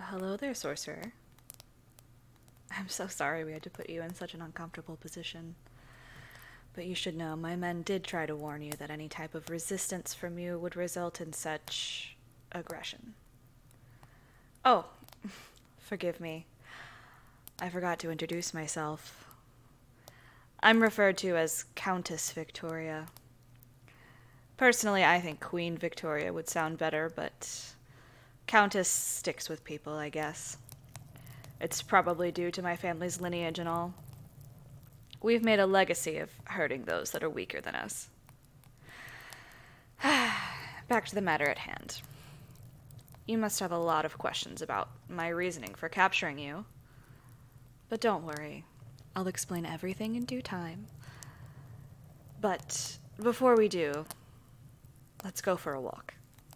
Hello there, sorcerer. I'm so sorry we had to put you in such an uncomfortable position. But you should know, my men did try to warn you that any type of resistance from you would result in such aggression. Oh, forgive me. I forgot to introduce myself. I'm referred to as Countess Victoria. Personally, I think Queen Victoria would sound better, but Countess sticks with people, I guess. It's probably due to my family's lineage and all. We've made a legacy of hurting those that are weaker than us. Back to the matter at hand. You must have a lot of questions about my reasoning for capturing you. But don't worry. I'll explain everything in due time. But before we do, let's go for a walk.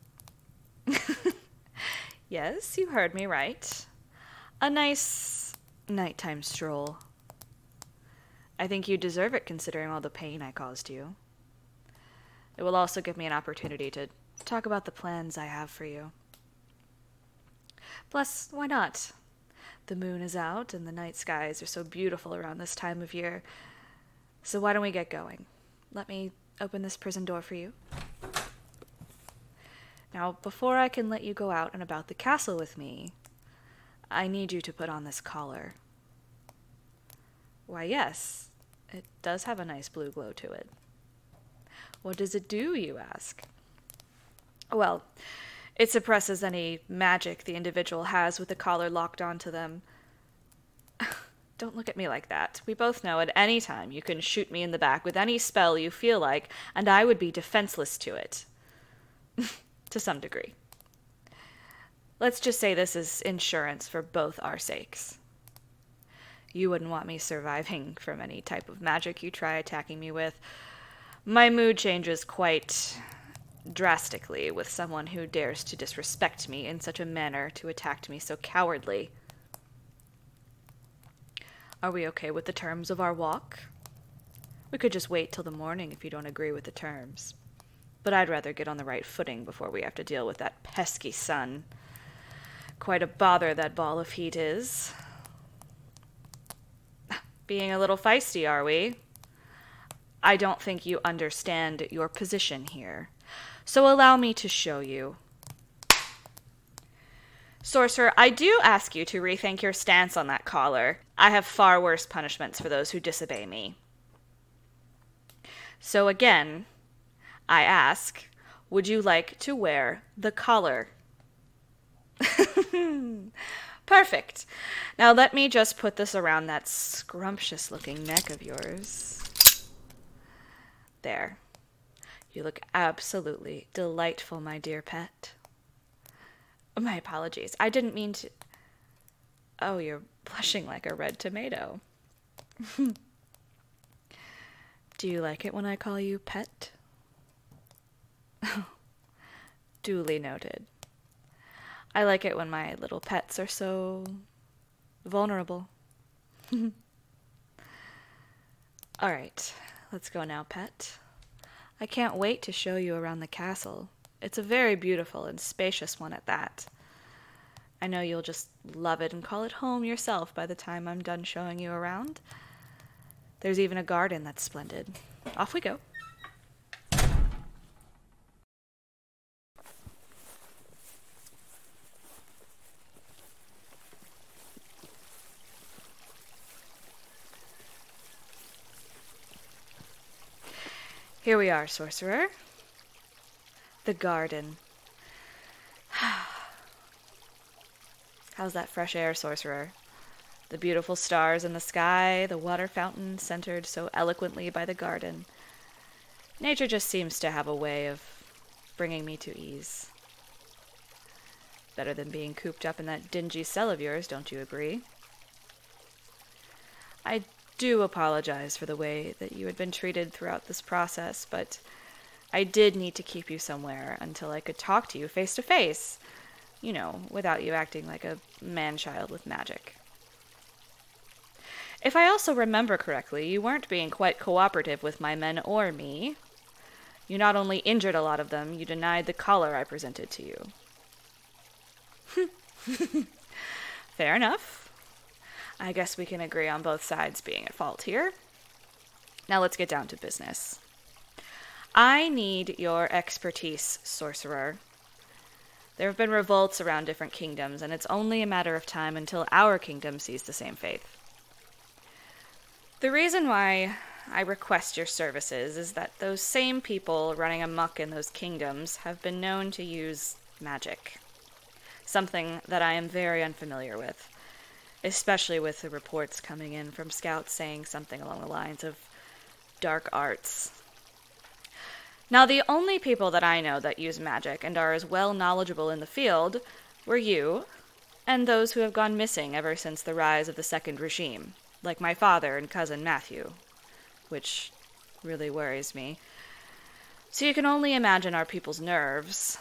Yes, you heard me right. A nice nighttime stroll. I think you deserve it considering all the pain I caused you. It will also give me an opportunity to talk about the plans I have for you. Plus, why not? The moon is out and the night skies are so beautiful around this time of year. So why don't we get going? Let me open this prison door for you. Now, before I can let you go out and about the castle with me, I need you to put on this collar. Why, yes, it does have a nice blue glow to it. What does it do, you ask? Well, it suppresses any magic the individual has with the collar locked onto them. Don't look at me like that. We both know at any time you can shoot me in the back with any spell you feel like, and I would be defenseless to it. To some degree. Let's just say this is insurance for both our sakes. You wouldn't want me surviving from any type of magic you try attacking me with. My mood changes quite drastically with someone who dares to disrespect me in such a manner to attack me so cowardly. Are we okay with the terms of our walk? We could just wait till the morning if you don't agree with the terms. But I'd rather get on the right footing before we have to deal with that pesky sun. Quite a bother that ball of heat is. Being a little feisty, are we? I don't think you understand your position here. So allow me to show you. Sorcerer, I do ask you to rethink your stance on that collar. I have far worse punishments for those who disobey me. So again, I ask, would you like to wear the collar? Perfect. Now let me just put this around that scrumptious-looking neck of yours. There. You look absolutely delightful, my dear pet. My apologies. I didn't mean to... Oh, you're blushing like a red tomato. Do you like it when I call you pet? Duly noted. I like it when my little pets are so vulnerable. All right, let's go now, pet. I can't wait to show you around the castle. It's a very beautiful and spacious one at that. I know you'll just love it and call it home yourself by the time I'm done showing you around. There's even a garden that's splendid. Off we go. Here we are, sorcerer. The garden. How's that fresh air, sorcerer? The beautiful stars in the sky, the water fountain centered so eloquently by the garden. Nature just seems to have a way of bringing me to ease. Better than being cooped up in that dingy cell of yours, don't you agree? I do apologize for the way that you had been treated throughout this process, but I did need to keep you somewhere until I could talk to you face to face, you know, without you acting like a man-child with magic. If I also remember correctly, you weren't being quite cooperative with my men or me. You not only injured a lot of them, you denied the collar I presented to you. Fair enough. I guess we can agree on both sides being at fault here. Now let's get down to business. I need your expertise, sorcerer. There have been revolts around different kingdoms, and it's only a matter of time until our kingdom sees the same fate. The reason why I request your services is that those same people running amok in those kingdoms have been known to use magic. Something that I am very unfamiliar with, especially with the reports coming in from scouts saying something along the lines of dark arts. Now, the only people that I know that use magic and are as well knowledgeable in the field were you and those who have gone missing ever since the rise of the Second Regime, like my father and cousin Matthew, which really worries me. So you can only imagine our people's nerves.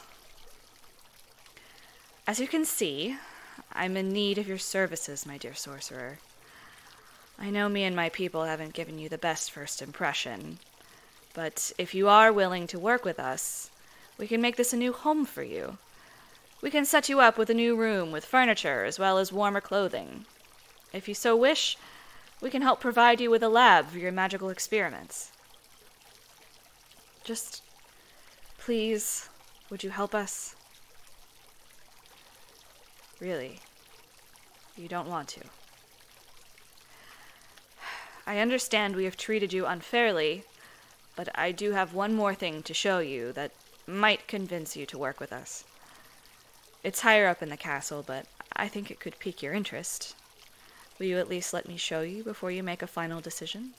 As you can see, I'm in need of your services, my dear sorcerer. I know me and my people haven't given you the best first impression, but if you are willing to work with us, we can make this a new home for you. We can set you up with a new room with furniture as well as warmer clothing. If you so wish, we can help provide you with a lab for your magical experiments. Just, please, would you help us? Really, you don't want to. I understand we have treated you unfairly, but I do have one more thing to show you that might convince you to work with us. It's higher up in the castle, but I think it could pique your interest. Will you at least let me show you before you make a final decision?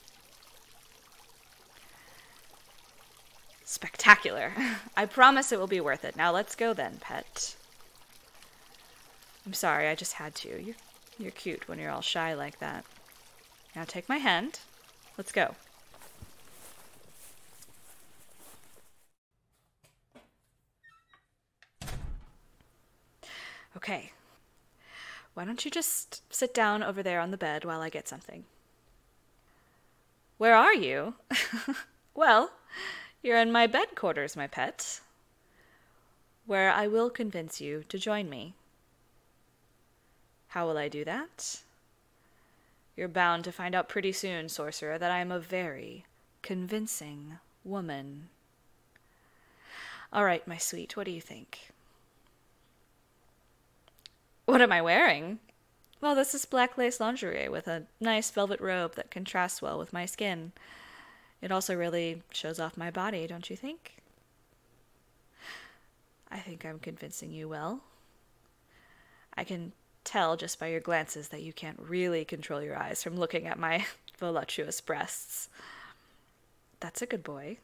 Spectacular. I promise it will be worth it. Now let's go then, pet. I'm sorry, I just had to. You're cute when you're all shy like that. Now take my hand. Let's go. Okay. Why don't you just sit down over there on the bed while I get something? Where are you? Well, you're in my bed quarters, my pet, where I will convince you to join me. How will I do that? You're bound to find out pretty soon, sorcerer, that I am a very convincing woman. All right, my sweet, what do you think? What am I wearing? Well, this is black lace lingerie with a nice velvet robe that contrasts well with my skin. It also really shows off my body, don't you think? I think I'm convincing you well. I can tell just by your glances that you can't really control your eyes from looking at my voluptuous breasts. That's a good boy.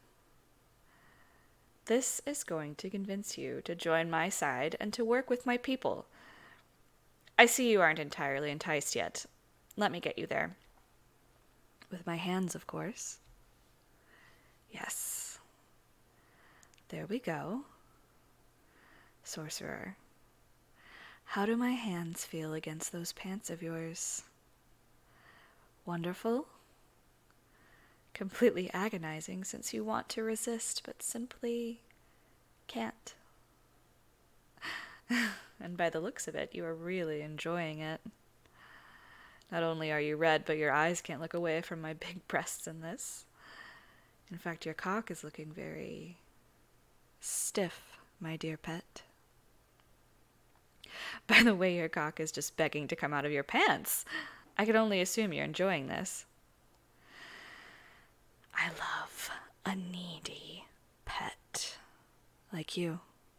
This is going to convince you to join my side and to work with my people. I see you aren't entirely enticed yet. Let me get you there. With my hands, of course. Yes. There we go. Sorcerer, how do my hands feel against those pants of yours? Wonderful? Completely agonizing since you want to resist but simply can't. And by the looks of it, you are really enjoying it. Not only are you red, but your eyes can't look away from my big breasts in this. In fact, your cock is looking very stiff, my dear pet. By the way, your cock is just begging to come out of your pants. I can only assume you're enjoying this. I love a needy pet like you.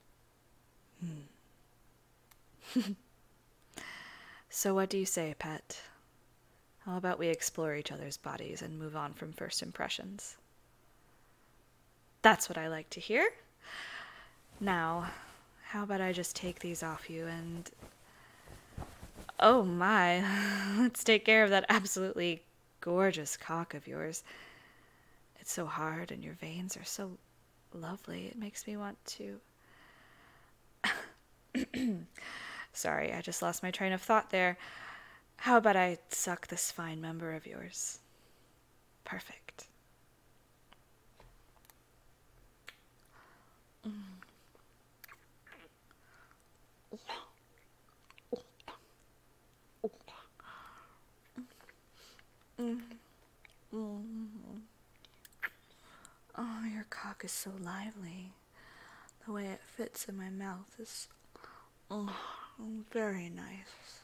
So what do you say, pet? How about we explore each other's bodies and move on from first impressions? That's what I like to hear. Now, how about I just take these off you and... Oh my, let's take care of that absolutely gorgeous cock of yours. It's so hard and your veins are so lovely. It makes me want to... Sorry, I just lost my train of thought there. How about I suck this fine member of yours? Perfect. Oh, your cock is so lively. The way it fits in my mouth is very nice.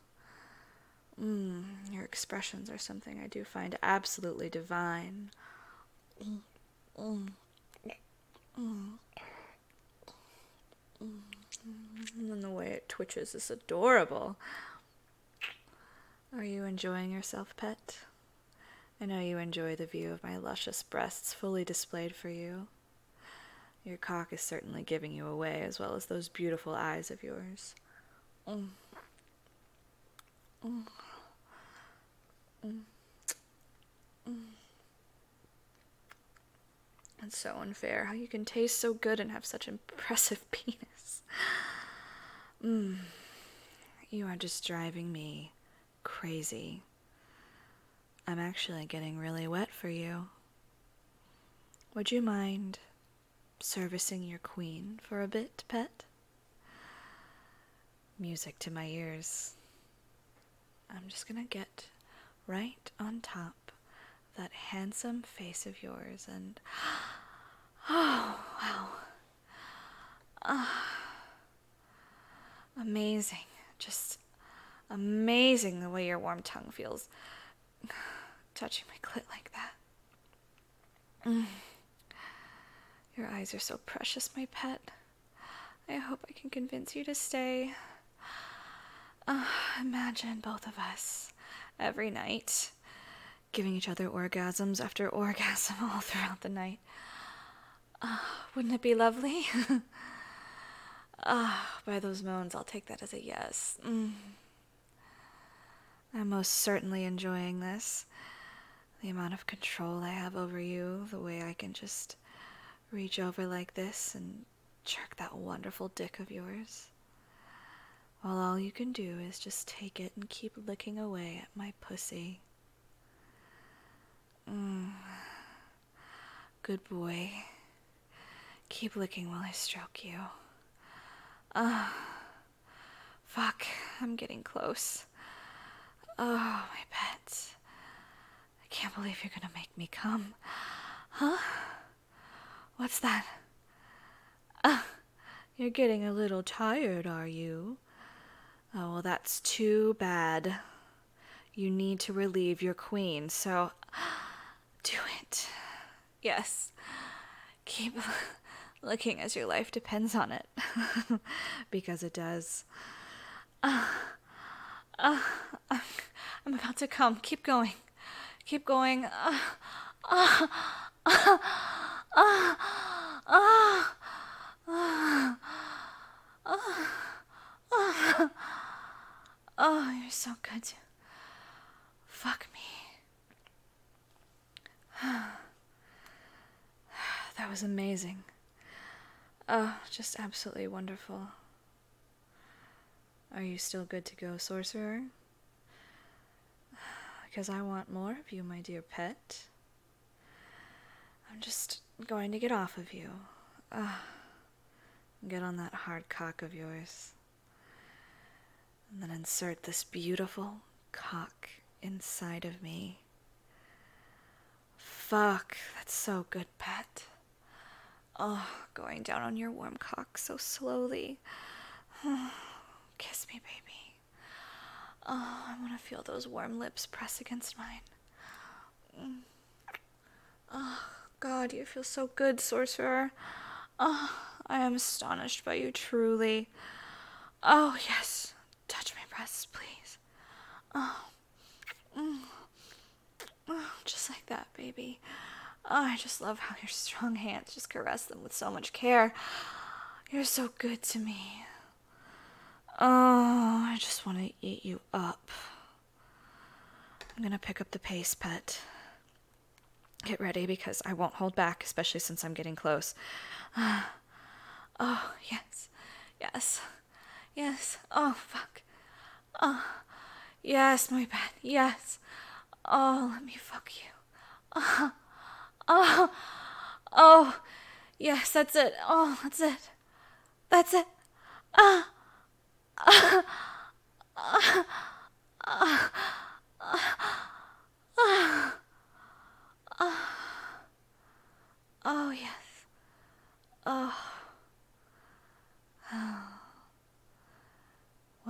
Your expressions are something I do find absolutely divine. And the way it twitches is adorable. Are you enjoying yourself, pet? I know you enjoy the view of my luscious breasts fully displayed for you. Your cock is certainly giving you away, as well as those beautiful eyes of yours. It's so unfair how you can taste so good and have such impressive penis. You are just driving me crazy. I'm actually getting really wet for you. Would you mind servicing your queen for a bit, pet? Music to my ears. I'm just gonna get right on top of that handsome face of yours and... Oh, wow. Amazing. Just amazing the way your warm tongue feels touching my clit like that. Your eyes are so precious, my pet. I hope I can convince you to stay. Imagine both of us every night giving each other orgasms after orgasm all throughout the night. Wouldn't it be lovely? By those moans, I'll take that as a yes. I'm most certainly enjoying this. The amount of control I have over you, the way I can just reach over like this and jerk that wonderful dick of yours, while all you can do is just take it and keep licking away at my pussy. Good boy. Keep licking while I stroke you. Fuck, I'm getting close. Oh, my pet. I can't believe you're gonna make me come. Huh? What's that? You're getting a little tired, are you? Oh, well, that's too bad. You need to relieve your queen, so do it. Yes. Keep looking as your life depends on it. Because it does. I'm about to come. Keep going. Keep going. Oh, you're so good to fuck me. That was amazing. Oh, just absolutely wonderful. Are you still good to go, sorcerer? Because I want more of you, my dear pet. I'm just going to get off of you. Get on that hard cock of yours. And then insert this beautiful cock inside of me. Fuck, that's so good, pet. Oh, going down on your warm cock so slowly. Kiss me, baby. Oh, I want to feel those warm lips press against mine. Oh, God, you feel so good, sorcerer. Oh, I am astonished by you, truly. Oh, yes. Touch my breasts, please. Oh, just like that, baby. Oh, I just love how your strong hands just caress them with so much care. You're so good to me. Oh, I just want to eat you up. I'm gonna pick up the pace, pet. Get ready, because I won't hold back, especially since I'm getting close. Oh, yes. Yes. Yes. Oh, fuck. Oh, yes, my pet. Yes. Oh, let me fuck you. Oh, yes, that's it. Oh, that's it. That's it.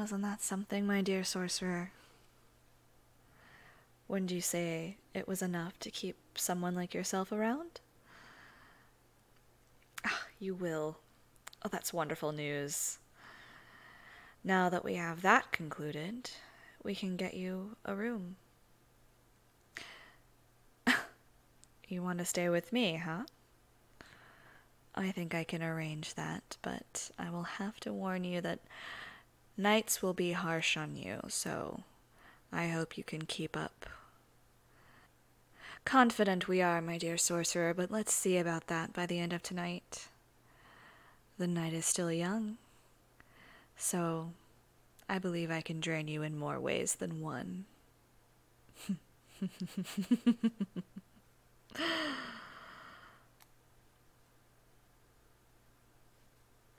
Wasn't that something, my dear sorcerer? Wouldn't you say it was enough to keep someone like yourself around? Ah, you will. Oh, that's wonderful news. Now that we have that concluded, we can get you a room. You want to stay with me, huh? I think I can arrange that, but I will have to warn you that nights will be harsh on you, so I hope you can keep up. Confident we are, my dear sorcerer, but let's see about that by the end of tonight. The night is still young, so I believe I can drain you in more ways than one.